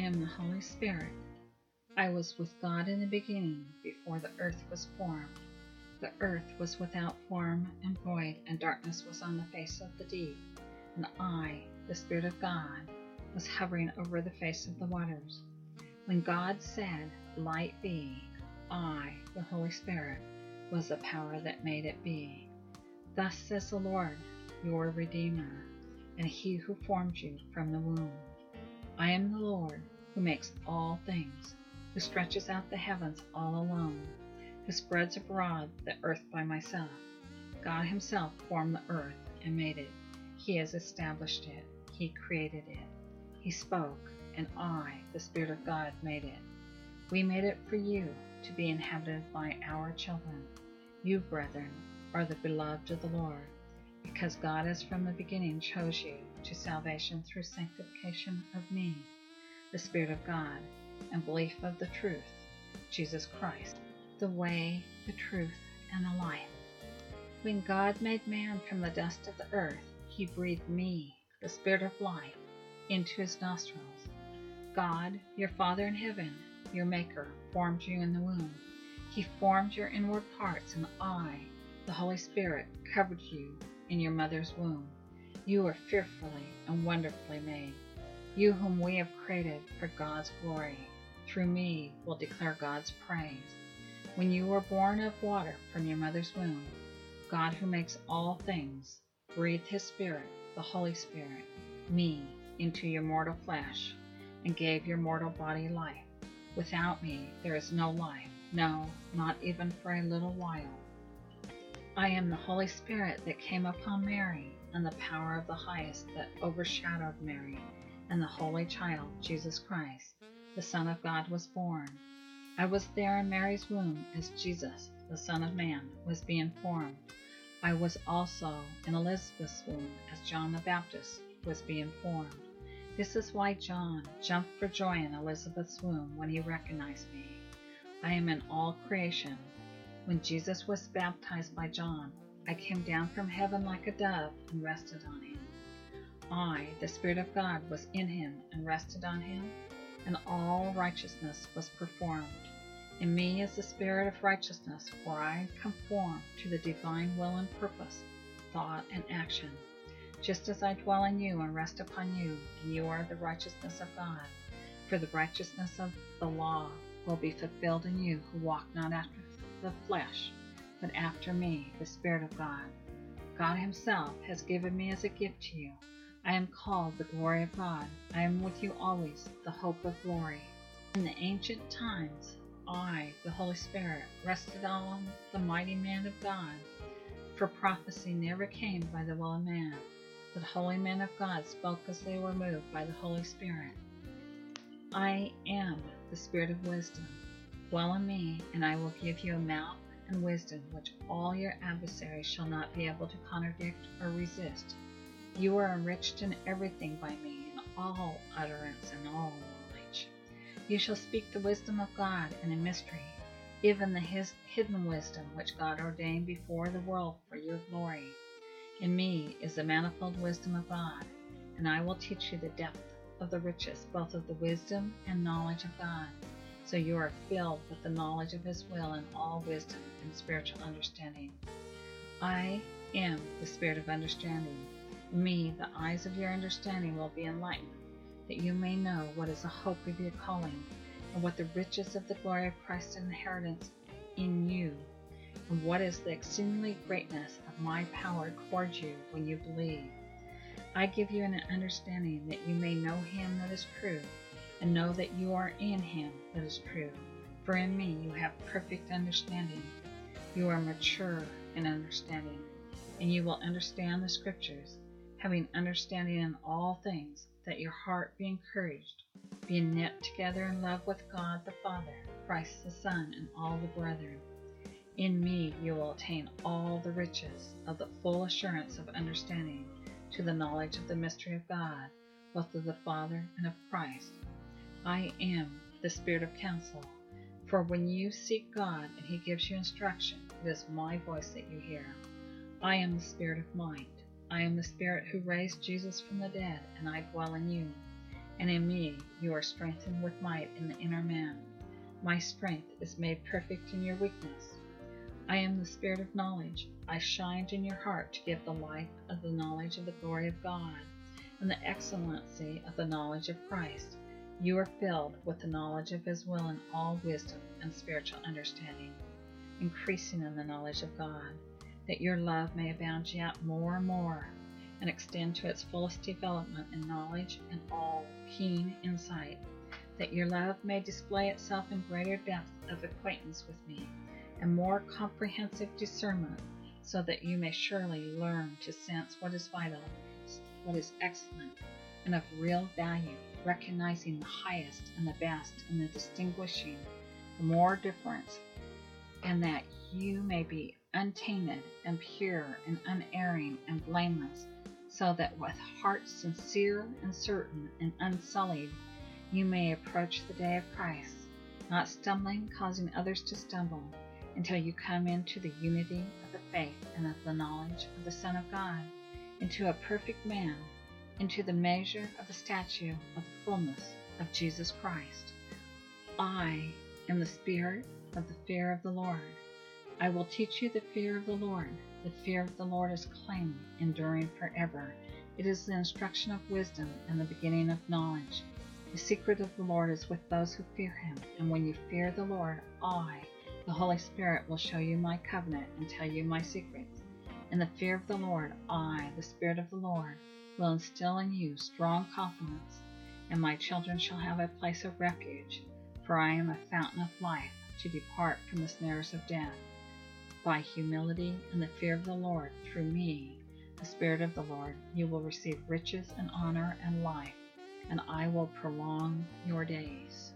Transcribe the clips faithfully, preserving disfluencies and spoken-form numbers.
am the Holy Spirit. I was with God in the beginning, before the earth was formed. The earth was without form and void, and darkness was on the face of the deep. And I, the Spirit of God, was hovering over the face of the waters. When God said, "Light be," I, the Holy Spirit, was the power that made it be. Thus says the Lord, your Redeemer, and He who formed you from the womb. I am the Lord, who makes all things, who stretches out the heavens all alone, who spreads abroad the earth by myself. God Himself formed the earth and made it. He has established it. He created it. He spoke, and I, the Spirit of God, made it. We made it for you, to be inhabited by our children. You, brethren, are the beloved of the Lord, because God has from the beginning chose you to salvation through sanctification of me, the Spirit of God, and belief of the truth, Jesus Christ, the way, the truth, and the life. When God made man from the dust of the earth, He breathed me, the Spirit of life, into His nostrils. God, your Father in heaven, your Maker, formed you in the womb. He formed your inward parts, and I, the Holy Spirit, covered you in your mother's womb. You are fearfully and wonderfully made. You whom we have created for God's glory, through me will declare God's praise. When you were born of water from your mother's womb, God, who makes all things, breathed His Spirit, the Holy Spirit, me, into your mortal flesh, and gave your mortal body life. Without me there is no life, no, not even for a little while. I am the Holy Spirit that came upon Mary, and the power of the highest that overshadowed Mary, and the Holy Child, Jesus Christ, the Son of God, was born. I was there in Mary's womb as Jesus, the Son of Man, was being formed. I was also in Elizabeth's womb as John the Baptist was being formed. This is why John jumped for joy in Elizabeth's womb when he recognized me. I am in all creation. When Jesus was baptized by John, I came down from heaven like a dove and rested on Him. I, the Spirit of God, was in Him and rested on Him, and all righteousness was performed. In me is the Spirit of righteousness, for I conform to the divine will and purpose, thought and action. Just as I dwell in you and rest upon you, and you are the righteousness of God. For the righteousness of the law will be fulfilled in you who walk not after the flesh, but after me, the Spirit of God. God Himself has given me as a gift to you. I am called the glory of God. I am with you always, the hope of glory. In the ancient times, I, the Holy Spirit, rested on the mighty man of God. For prophecy never came by the will of man, but holy men of God spoke as they were moved by the Holy Spirit. I am the Spirit of wisdom. Dwell in me, and I will give you a mouth and wisdom which all your adversaries shall not be able to contradict or resist. You are enriched in everything by me, in all utterance and all knowledge. You shall speak the wisdom of God in a mystery, even the his hidden wisdom which God ordained before the world for your glory. In me is the manifold wisdom of God, and I will teach you the depth of the riches, both of the wisdom and knowledge of God, so you are filled with the knowledge of His will and all wisdom and spiritual understanding. I am the Spirit of understanding. In me the eyes of your understanding will be enlightened, that you may know what is the hope of your calling, and what the riches of the glory of Christ's inheritance in you, and what is the exceedingly greatness of my power towards you when you believe. I give you an understanding that you may know Him that is true, and know that you are in Him that is true. For in me you have perfect understanding. You are mature in understanding, and you will understand the Scriptures, having understanding in all things, that your heart be encouraged, being knit together in love with God the Father, Christ the Son, and all the brethren. In me you will attain all the riches of the full assurance of understanding, to the knowledge of the mystery of God, both of the Father and of Christ. I am the Spirit of counsel, for when you seek God and He gives you instruction, it is my voice that you hear. I am the Spirit of might. I am the Spirit who raised Jesus from the dead, and I dwell in you. and in me you are strengthened with might in the inner man. My strength is made perfect in your weakness. I am the Spirit of knowledge. I shined in your heart to give the light of the knowledge of the glory of God and the excellency of the knowledge of Christ. You are filled with the knowledge of His will in all wisdom and spiritual understanding, increasing in the knowledge of God, that your love may abound yet more and more, and extend to its fullest development in knowledge and all keen insight, that your love may display itself in greater depth of acquaintance with me, and more comprehensive discernment, so that you may surely learn to sense what is vital, what is excellent, and of real value, recognizing the highest and the best, and the distinguishing the more difference, and that you may be untainted and pure and unerring and blameless, so that with hearts sincere and certain and unsullied, you may approach the day of Christ, not stumbling, causing others to stumble, until you come into the unity of the faith and of the knowledge of the Son of God, into a perfect man, into the measure of the stature of the fullness of Jesus Christ. I am the spirit of the fear of the Lord. I will teach you the fear of the Lord. The fear of the Lord is clean, enduring forever. It is the instruction of wisdom and the beginning of knowledge. The secret of the Lord is with those who fear Him, and when you fear the Lord, I, the Holy Spirit, will show you my covenant and tell you my secrets. In the fear of the Lord, I, the Spirit of the Lord, will instill in you strong confidence, and my children shall have a place of refuge, for I am a fountain of life, to depart from the snares of death. By humility and the fear of the Lord, through me, the Spirit of the Lord, you will receive riches and honor and life, and I will prolong your days.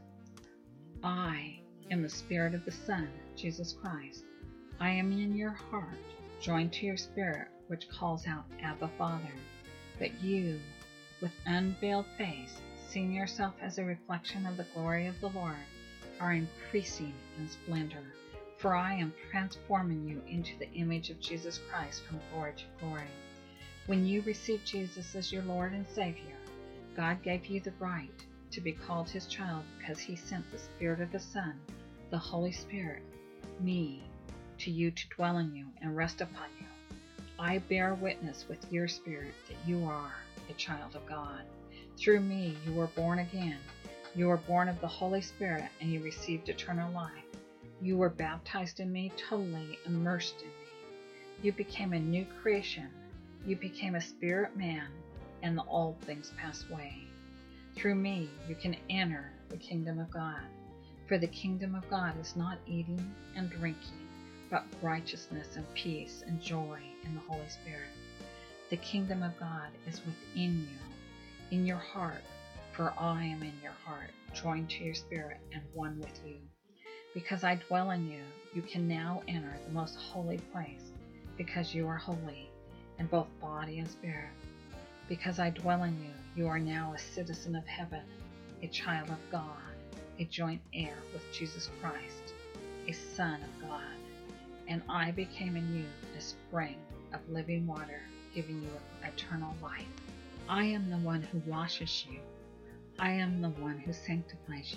I am the Spirit of the Son, Jesus Christ. I am in your heart, joined to your spirit, which calls out, Abba, Father. But you, with unveiled face, seeing yourself as a reflection of the glory of the Lord, are increasing in splendor. For I am transforming you into the image of Jesus Christ from glory to glory. When you received Jesus as your Lord and Savior, God gave you the right to be called His child, because He sent the Spirit of the Son, the Holy Spirit, me, to you to dwell in you and rest upon you. I bear witness with your spirit that you are a child of God. Through me you were born again. You were born of the Holy Spirit, and you received eternal life. You were baptized in me, totally immersed in me. You became a new creation. You became a spirit man, and the old things passed away. Through me you can enter the kingdom of God. For the kingdom of God is not eating and drinking, but righteousness and peace and joy in the Holy Spirit. The kingdom of God is within you, in your heart, for I am in your heart, joined to your spirit and one with you. Because I dwell in you, you can now enter the most holy place, because you are holy in both body and spirit. Because I dwell in you, you are now a citizen of heaven, a child of God, a joint heir with Jesus Christ, a son of God. And I became in you a spring of living water, giving you eternal life. I am the one who washes you. I am the one who sanctifies you.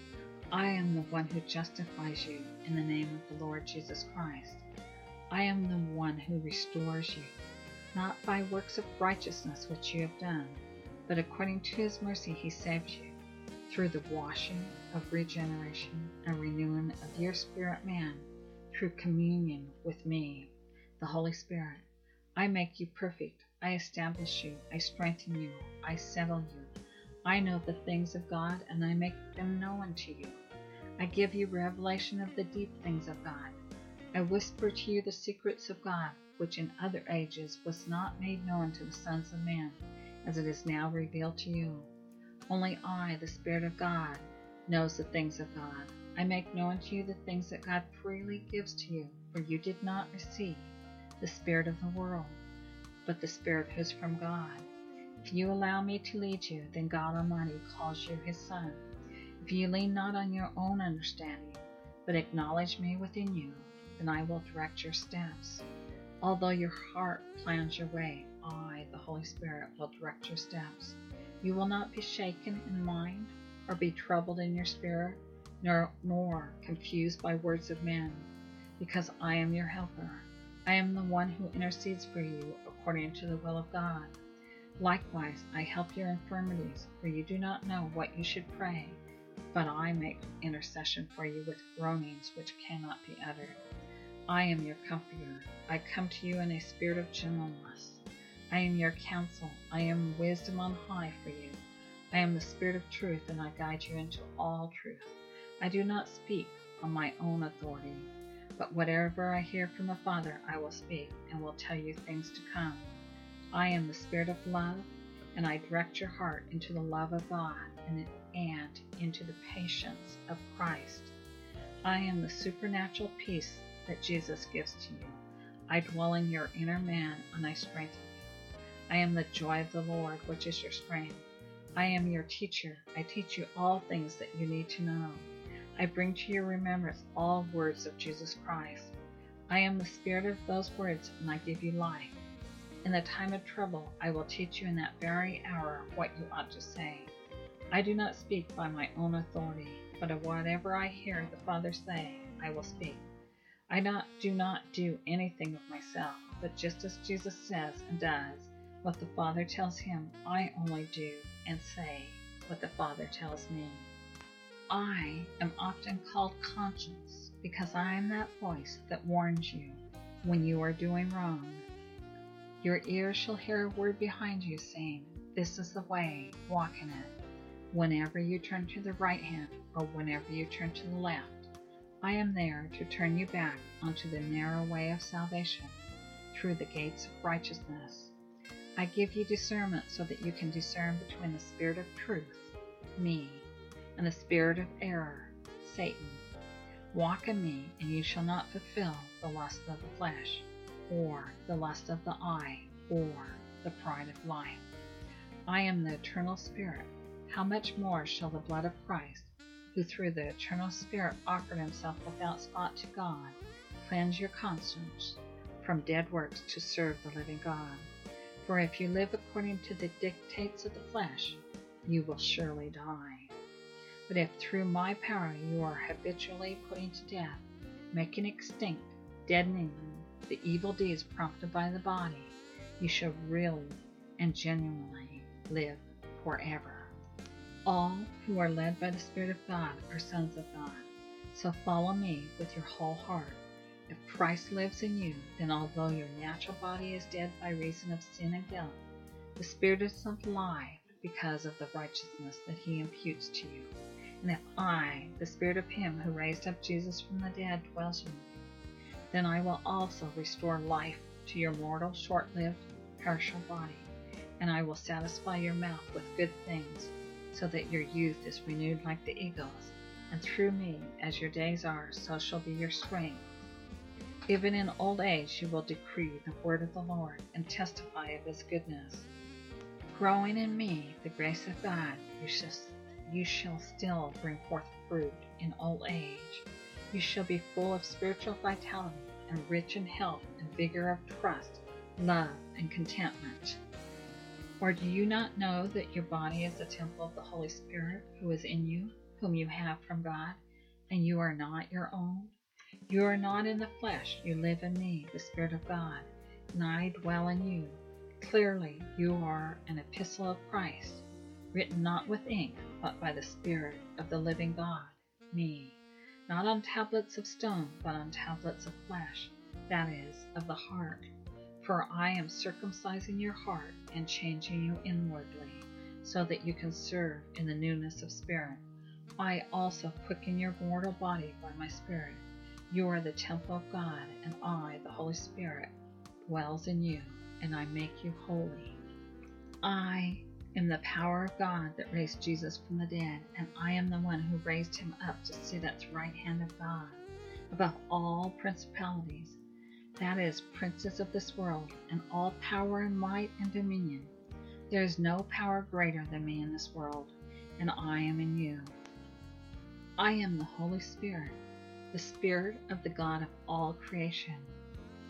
I am the one who justifies you in the name of the Lord Jesus Christ. I am the one who restores you, not by works of righteousness which you have done, but according to His mercy He saved you, through the washing of regeneration and renewing of your spirit man, through communion with me, the Holy Spirit. I make you perfect. I establish you. I strengthen you. I settle you. I know the things of God, and I make them known to you. I give you revelation of the deep things of God. I whisper to you the secrets of God, which in other ages was not made known to the sons of men, as it is now revealed to you. Only I, the Spirit of God, knows the things of God. I make known to you the things that God freely gives to you, for you did not receive the spirit of the world, but the Spirit who is from God. If you allow me to lead you, then God Almighty calls you His Son. If you lean not on your own understanding, but acknowledge me within you, then I will direct your steps. Although your heart plans your way, I, the Holy Spirit, will direct your steps. You will not be shaken in mind, or be troubled in your spirit, nor, nor confused by words of men, because I am your helper. I am the one who intercedes for you according to the will of God. Likewise, I help your infirmities, for you do not know what you should pray, but I make intercession for you with groanings which cannot be uttered. I am your comforter. I come to you in a spirit of gentleness. I am your counsel. I am wisdom on high for you. I am the Spirit of truth, and I guide you into all truth. I do not speak on my own authority, but whatever I hear from the Father I will speak, and will tell you things to come. I am the Spirit of love, and I direct your heart into the love of God and, and into the patience of Christ. I am the supernatural peace that Jesus gives to you. I dwell in your inner man, and I strengthen you. I am the joy of the Lord, which is your strength. I am your teacher. I teach you all things that you need to know. I bring to your remembrance all words of Jesus Christ. I am the spirit of those words, and I give you life. In the time of trouble, I will teach you in that very hour what you ought to say. I do not speak by my own authority, but of whatever I hear the Father say, I will speak. I not, do not do anything of myself, but just as Jesus says and does what the Father tells him, I only do and say what the Father tells me. I am often called Conscience, because I am that voice that warns you when you are doing wrong. Your ears shall hear a word behind you saying, this is the way, walk in it. Whenever you turn to the right hand, or whenever you turn to the left, I am there to turn you back onto the narrow way of salvation, through the gates of righteousness. I give you discernment so that you can discern between the spirit of truth, me, and the spirit of error, Satan. Walk in me, and you shall not fulfill the lust of the flesh, or the lust of the eye, or the pride of life. I am the eternal Spirit. How much more shall the blood of Christ, who through the eternal Spirit offered himself without spot to God, cleanse your conscience from dead works to serve the living God? For if you live according to the dictates of the flesh, you will surely die. But if through my power you are habitually putting to death, making extinct, deadening the evil deeds prompted by the body, you shall really and genuinely live forever. All who are led by the Spirit of God are sons of God. So follow me with your whole heart. If Christ lives in you, then although your natural body is dead by reason of sin and guilt, the Spirit is alive because of the righteousness that he imputes to you. And if I, the Spirit of him who raised up Jesus from the dead, dwells in you, then I will also restore life to your mortal, short-lived, perishable body, and I will satisfy your mouth with good things, so that your youth is renewed like the eagles, and through me, as your days are, so shall be your strength. Even in old age you will decree the word of the Lord, and testify of his goodness. Growing in me the grace of God, you shall, you shall still bring forth fruit in old age. You shall be full of spiritual vitality, and rich in health and vigor of trust, love, and contentment. Or do you not know that your body is the temple of the Holy Spirit, who is in you, whom you have from God, and you are not your own? You are not in the flesh, you live in me, the Spirit of God, and I dwell in you. Clearly, you are an epistle of Christ, written not with ink, but by the Spirit of the living God, me, not on tablets of stone, but on tablets of flesh, that is, of the heart. For I am circumcising your heart and changing you inwardly, so that you can serve in the newness of spirit. I also quicken your mortal body by my Spirit. You are the temple of God, and I, the Holy Spirit, dwells in you, and I make you holy. I am the power of God that raised Jesus from the dead, and I am the one who raised him up to sit at the right hand of God, above all principalities, that is, princes of this world, and all power and might and dominion. There is no power greater than me in this world, and I am in you. I am the Holy Spirit, the Spirit of the God of all creation.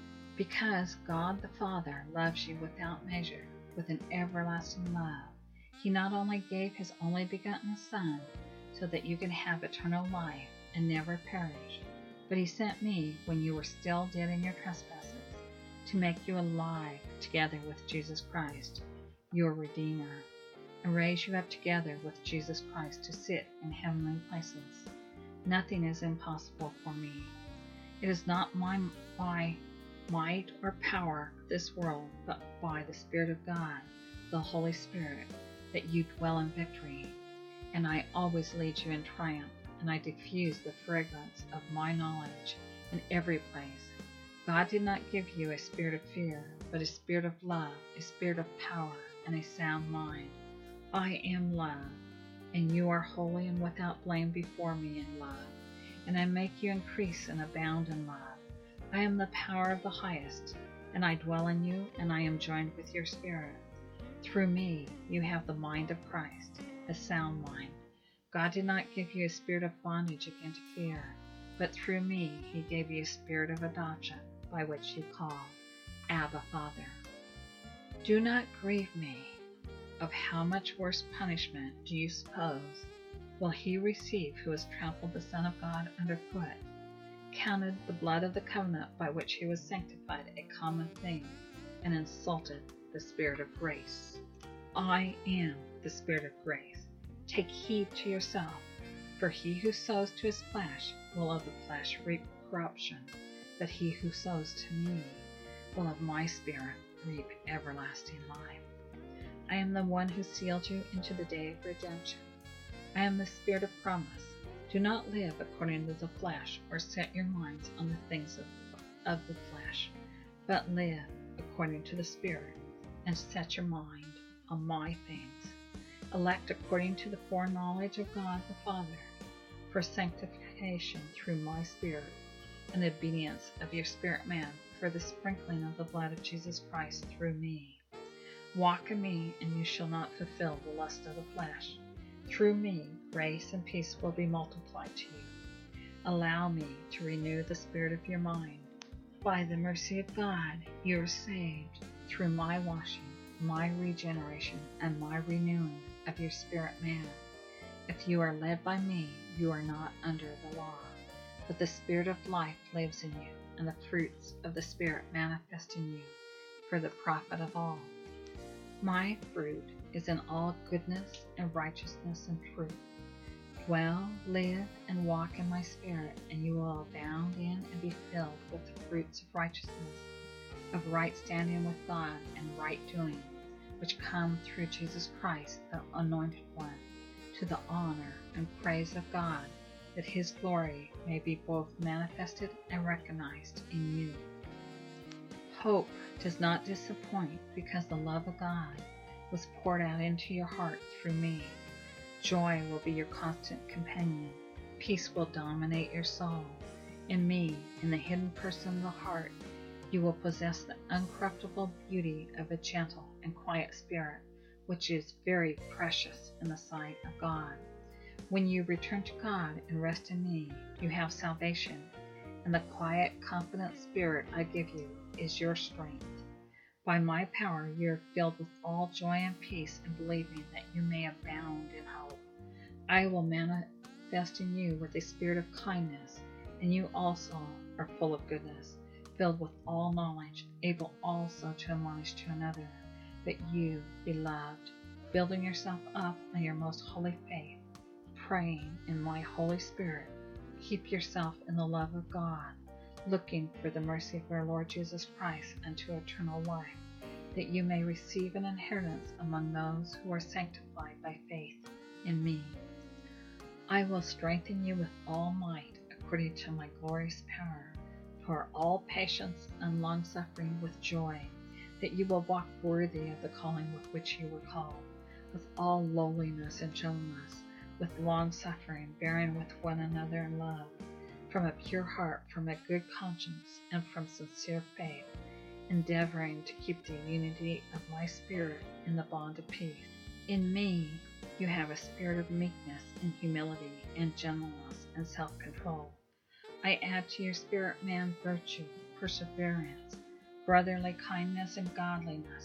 Because God the Father loves you without measure, with an everlasting love, He not only gave his only begotten Son so that you could have eternal life and never perish, but he sent me when you were still dead in your trespasses to make you alive together with Jesus Christ, your Redeemer, and raise you up together with Jesus Christ to sit in heavenly places. Nothing is impossible for me. It is not my, by might or power of this world, but by the Spirit of God, the Holy Spirit, that you dwell in victory. And I always lead you in triumph, and I diffuse the fragrance of my knowledge in every place. God did not give you a spirit of fear, but a spirit of love, a spirit of power, and a sound mind. I am love, and you are holy and without blame before me in love, and I make you increase and abound in love. I am the power of the highest, and I dwell in you, and I am joined with your spirit. Through me you have the mind of Christ, a sound mind. God did not give you a spirit of bondage again to fear, but through me he gave you a spirit of adoption, by which you call, Abba, Father. Do not grieve me. Of how much worse punishment do you suppose will he receive who has trampled the Son of God underfoot, counted the blood of the covenant by which he was sanctified a common thing, and insulted the Spirit of grace? I am the Spirit of grace. Take heed to yourself, for he who sows to his flesh will of the flesh reap corruption, but he who sows to me will of my Spirit reap everlasting life. I am the one who sealed you into the day of redemption. I am the Spirit of promise. Do not live according to the flesh, or set your minds on the things of, of the flesh, but live according to the Spirit, and set your mind on my things. Elect according to the foreknowledge of God the Father, for sanctification through my Spirit, and obedience of your spirit man, for the sprinkling of the blood of Jesus Christ through me. Walk in me, and you shall not fulfill the lust of the flesh. Through me, grace and peace will be multiplied to you. Allow me to renew the spirit of your mind. By the mercy of God, you are saved through my washing, my regeneration, and my renewing of your spirit man. If you are led by me, you are not under the law, but the Spirit of life lives in you, and the fruits of the Spirit manifest in you for the profit of all. My fruit is in all goodness and righteousness and truth. Dwell, live, and walk in my Spirit, and you will abound in and be filled with the fruits of righteousness, of right standing with God and right doing, which come through Jesus Christ, the Anointed One, to the honor and praise of God, that his glory may be both manifested and recognized in you. Hope does not disappoint, because the love of God was poured out into your heart through me. Joy will be your constant companion. Peace will dominate your soul. In me, in the hidden person of the heart, you will possess the uncorruptible beauty of a gentle and quiet spirit, which is very precious in the sight of God. When you return to God and rest in me, you have salvation, and the quiet, confident spirit I give you is your strength. By my power you are filled with all joy and peace in believing, that you may abound in hope. I will manifest in you with a spirit of kindness, and you also are full of goodness, filled with all knowledge, able also to admonish to another. But you, beloved, building yourself up on your most holy faith, praying in my Holy Spirit, keep yourself in the love of God, looking for the mercy of our Lord Jesus Christ unto eternal life, that you may receive an inheritance among those who are sanctified by faith in me. I will strengthen you with all might, according to my glorious power, for all patience and long-suffering with joy, that you will walk worthy of the calling with which you were called, with all lowliness and gentleness, with long-suffering, bearing with one another in love, from a pure heart, from a good conscience, and from sincere faith, endeavoring to keep the unity of my spirit in the bond of peace. In me you have a spirit of meekness and humility and gentleness and self-control. I add to your spirit man virtue, perseverance, brotherly kindness, and godliness.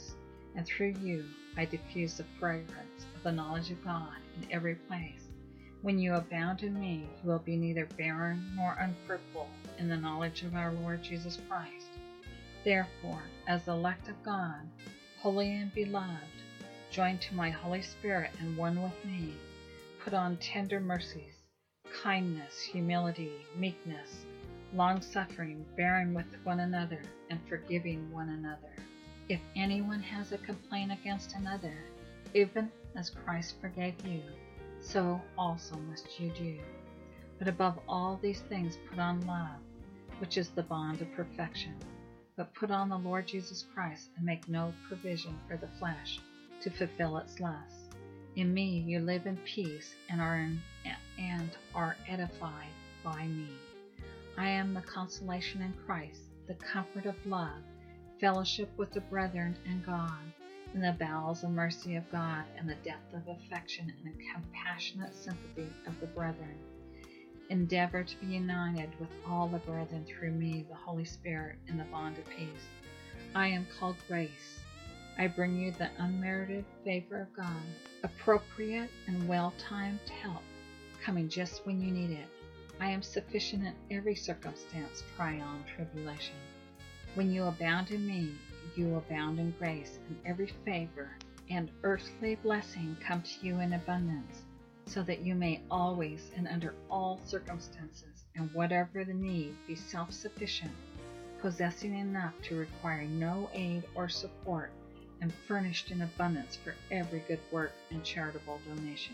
and through you I diffuse the fragrance of the knowledge of God in every place. When you abound in me, you will be neither barren nor unfruitful in the knowledge of our Lord Jesus Christ. Therefore, as the elect of God, holy and beloved, joined to my Holy Spirit and one with me, put on tender mercies, kindness, humility, meekness, long-suffering, bearing with one another, and forgiving one another. If anyone has a complaint against another, even as Christ forgave you, so also must you do. But above all these things put on love, which is the bond of perfection. But put on the Lord Jesus Christ, and make no provision for the flesh to fulfill its lusts. In me you live in peace and are in, and are edified by me. I am the consolation in Christ, the comfort of love, fellowship with the brethren and God, in the bowels of mercy of God, and the depth of affection and the compassionate sympathy of the brethren. Endeavor to be united with all the brethren through me, the Holy Spirit, in the bond of peace. I am called Grace. I bring you the unmerited favor of God, appropriate and well-timed help, coming just when you need it. I am sufficient in every circumstance, trial and tribulation. When you abound in me, you abound in grace, and every favor and earthly blessing come to you in abundance, so that you may always and under all circumstances and whatever the need be self-sufficient, possessing enough to require no aid or support, and furnished in abundance for every good work and charitable donation.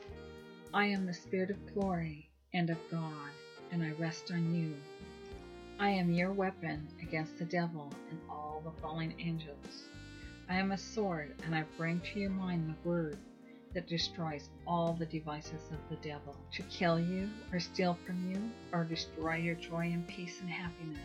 I am the Spirit of glory and of God, and I rest on you. I am your weapon against the devil and all the fallen angels. I am a sword, and I bring to your mind the word that destroys all the devices of the devil, to kill you, or steal from you, or destroy your joy and peace and happiness.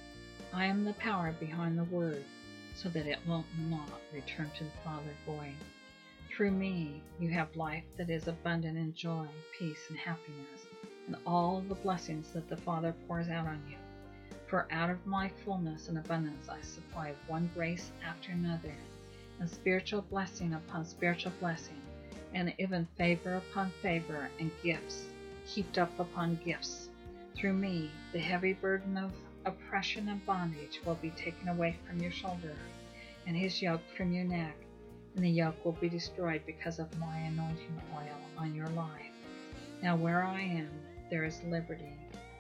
I am the power behind the word, so that it will not return to the Father void. Through me you have life that is abundant in joy, peace, and happiness, and all the blessings that the Father pours out on you. For out of my fullness and abundance I supply one grace after another, and spiritual blessing upon spiritual blessing, and even favor upon favor, and gifts heaped up upon gifts. Through me the heavy burden of oppression and bondage will be taken away from your shoulder, and his yoke from your neck, and the yoke will be destroyed because of my anointing oil on your life. Now where I am, there is liberty.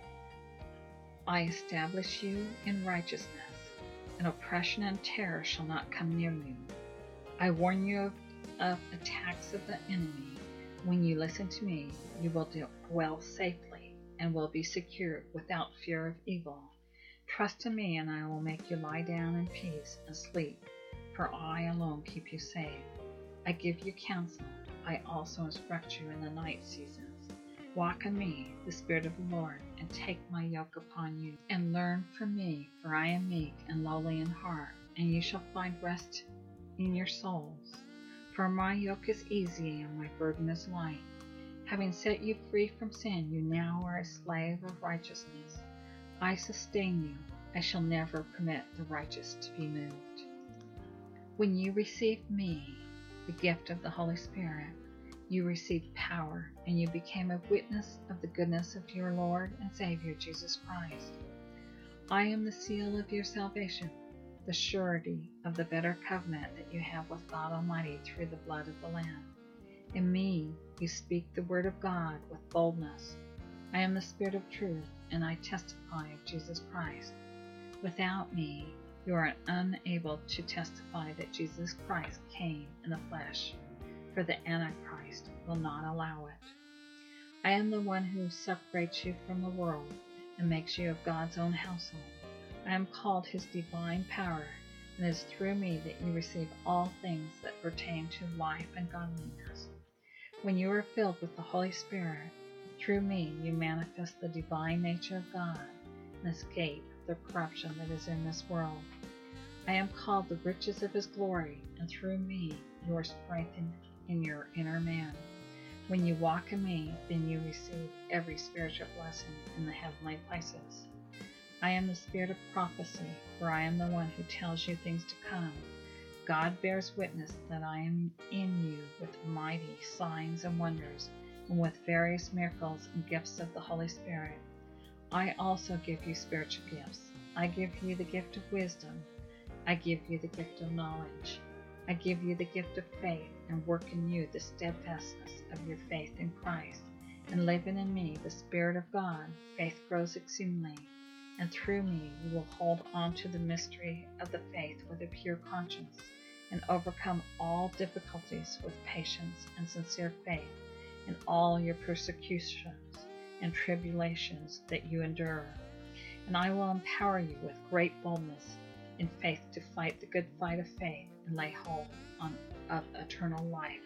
I establish you in righteousness, and oppression and terror shall not come near you. I warn you of, of attacks of the enemy. When you listen to me, you will dwell safely, and will be secure without fear of evil. Trust in me, and I will make you lie down in peace and sleep, for I alone keep you safe. I give you counsel. I also instruct you in the night seasons. Walk in me, the Spirit of the Lord, and take my yoke upon you, and learn from me, for I am meek and lowly in heart, and you shall find rest in your souls. For my yoke is easy and my burden is light. Having set you free from sin, you now are a slave of righteousness. I sustain you. I shall never permit the righteous to be moved. When you received me, the gift of the Holy Spirit, you received power, and you became a witness of the goodness of your Lord and Savior Jesus Christ. I am the seal of your salvation, the surety of the better covenant that you have with God Almighty through the blood of the Lamb. In me you speak the word of God with boldness. I am the Spirit of truth, and I testify of Jesus Christ. Without me, you are unable to testify that Jesus Christ came in the flesh, for the Antichrist will not allow it. I am the one who separates you from the world and makes you of God's own household. I am called his divine power, and it is through me that you receive all things that pertain to life and godliness. When you are filled with the Holy Spirit, through me you manifest the divine nature of God and escape the corruption that is in this world. I am called the riches of his glory, and through me you are strengthened in your inner man. When you walk in me, then you receive every spiritual blessing in the heavenly places. I am the Spirit of prophecy, for I am the one who tells you things to come, God bears witness that I am in you with mighty signs and wonders, and with various miracles and gifts of the Holy Spirit. I also give you spiritual gifts. I give you the gift of wisdom. I give you the gift of knowledge. I give you the gift of faith, and work in you the steadfastness of your faith in Christ. And living in me the Spirit of God, faith grows exceedingly, and through me you will hold on to the mystery of the faith with a pure conscience, and overcome all difficulties with patience and sincere faith in all your persecutions and tribulations that you endure. And I will empower you with great boldness in faith to fight the good fight of faith and lay hold on of eternal life.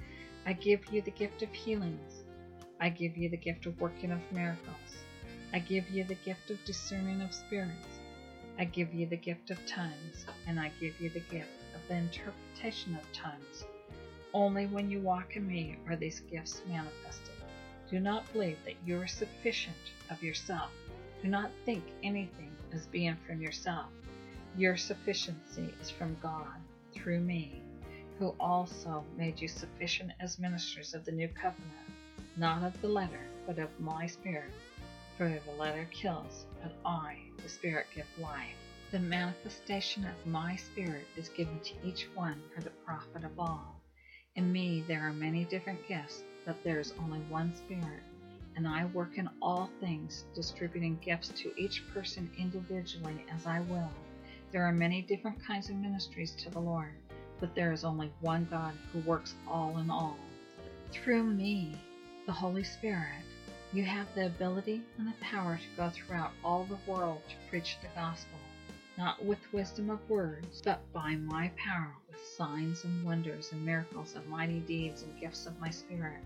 I give you the gift of healings. I give you the gift of working of miracles. I give you the gift of discerning of spirits. I give you the gift of tongues, and I give you the gift of the interpretation of tongues. Only when you walk in me are these gifts manifested. Do not believe that you are sufficient of yourself. Do not think anything as being from yourself. Your sufficiency is from God, through me, who also made you sufficient as ministers of the new covenant, not of the letter, but of my Spirit. For the letter kills, but I, the Spirit, give life. The manifestation of my Spirit is given to each one for the profit of all. In me there are many different gifts, but there is only one Spirit, and I work in all things, distributing gifts to each person individually as I will. There are many different kinds of ministries to the Lord, but there is only one God who works all in all. Through me, the Holy Spirit, you have the ability and the power to go throughout all the world to preach the gospel, not with wisdom of words, but by my power, with signs and wonders and miracles and mighty deeds and gifts of my Spirit.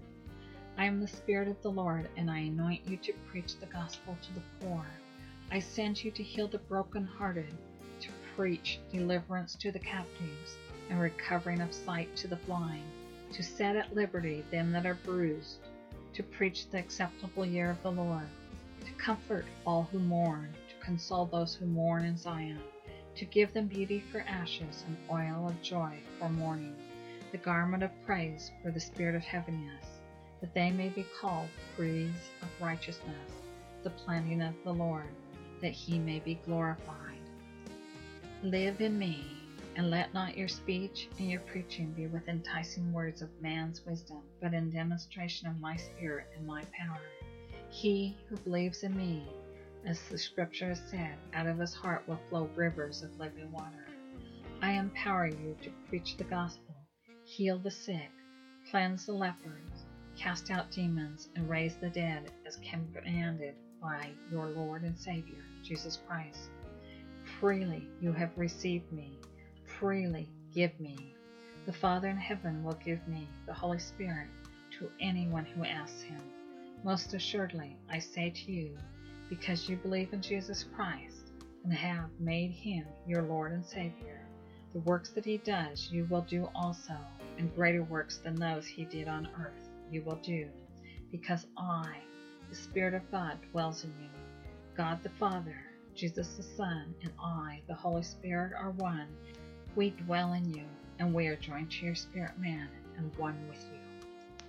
I am the Spirit of the Lord, and I anoint you to preach the gospel to the poor. I send you to heal the brokenhearted, to preach deliverance to the captives, and recovering of sight to the blind, to set at liberty them that are bruised, to preach the acceptable year of the Lord, to comfort all who mourn, to console those who mourn in Zion, to give them beauty for ashes and oil of joy for mourning, the garment of praise for the spirit of heaviness, that they may be called trees of righteousness, the planting of the Lord, that he may be glorified. Live in me, and let not your speech and your preaching be with enticing words of man's wisdom, but in demonstration of my Spirit and my power. He who believes in me, as the Scripture has said, out of his heart will flow rivers of living water. I empower you to preach the gospel, heal the sick, cleanse the lepers, cast out demons, and raise the dead, as commanded by your Lord and Savior, Jesus Christ. Freely you have received me. Freely give me. The Father in heaven will give me the Holy Spirit to anyone who asks him. Most assuredly, I say to you, because you believe in Jesus Christ and have made him your Lord and Savior, the works that he does you will do also, and greater works than those he did on earth you will do, because I, the Spirit of God, dwells in you. God the Father, Jesus the Son, and I, the Holy Spirit, are one. We dwell in you, and we are joined to your spirit man, and one with you.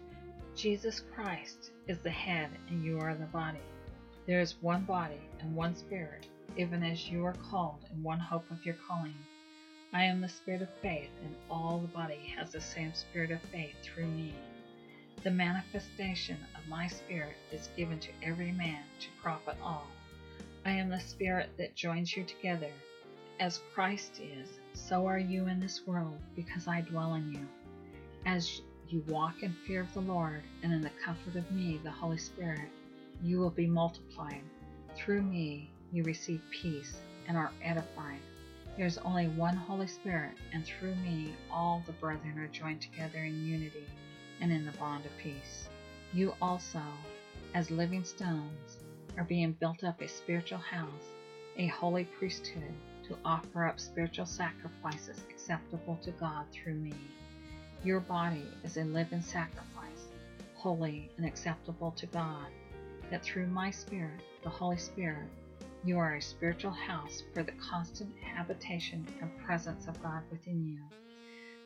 Jesus Christ is the head, and you are the body. There is one body and one Spirit, even as you are called in one hope of your calling. I am the Spirit of faith, and all the body has the same Spirit of faith through me. The manifestation of my Spirit is given to every man to profit all. I am the Spirit that joins you together. As Christ is, so are you in this world, because I dwell in you. As you walk in fear of the Lord, and in the comfort of me, the Holy Spirit, you will be multiplied. Through me you receive peace and are edified. There is only one Holy Spirit, and through me all the brethren are joined together in unity and in the bond of peace. You also, as living stones, are being built up a spiritual house, a holy priesthood, to offer up spiritual sacrifices acceptable to God through me. Your body is a living sacrifice, holy and acceptable to God, that through my Spirit, the Holy Spirit, you are a spiritual house for the constant habitation and presence of God within you.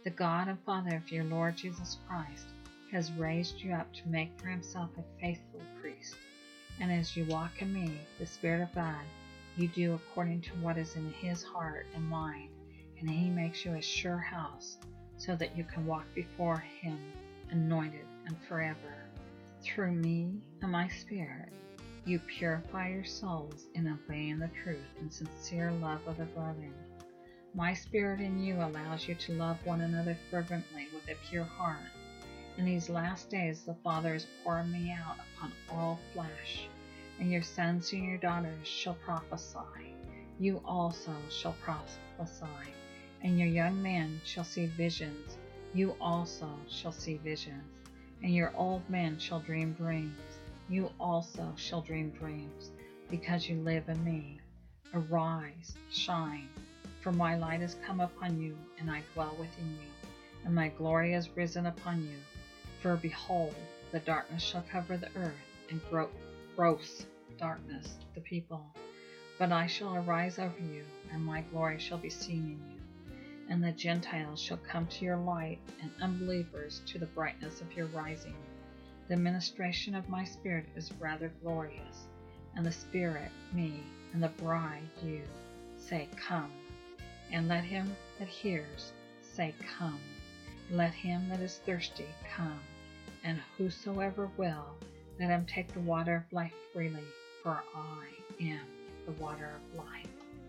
The God and Father of your Lord Jesus Christ has raised you up to make for himself a faithful priest. And as you walk in me, the Spirit of God, you do according to what is in his heart and mind, and he makes you a sure house, so that you can walk before him anointed and forever. Through me and my Spirit, you purify your souls in obeying the truth and sincere love of the brethren. My Spirit in you allows you to love one another fervently with a pure heart. In these last days the Father is pouring me out upon all flesh, and your sons and your daughters shall prophesy. You also shall prophesy, and your young men shall see visions. You also shall see visions, and your old men shall dream dreams. You also shall dream dreams, because you live in me. Arise, shine, for my light has come upon you, and I dwell within you, and my glory has risen upon you. For behold, the darkness shall cover the earth, and gro- gross darkness the people. But I shall arise over you, and my glory shall be seen in you. And the Gentiles shall come to your light, and unbelievers to the brightness of your rising. The ministration of my Spirit is rather glorious, and the Spirit, me, and the bride, you, say, Come. And let him that hears say, Come. Let him that is thirsty come, and whosoever will, let him take the water of life freely, for I am the water of life.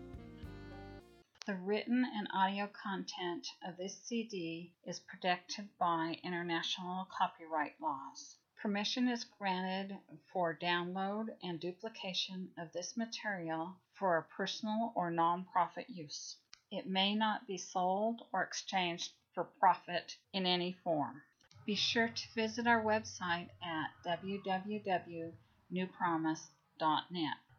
The written and audio content of this C D is protected by international copyright laws. Permission is granted for download and duplication of this material for personal or non-profit use. It may not be sold or exchanged for profit in any form. Be sure to visit our website at w w w dot new promise dot net.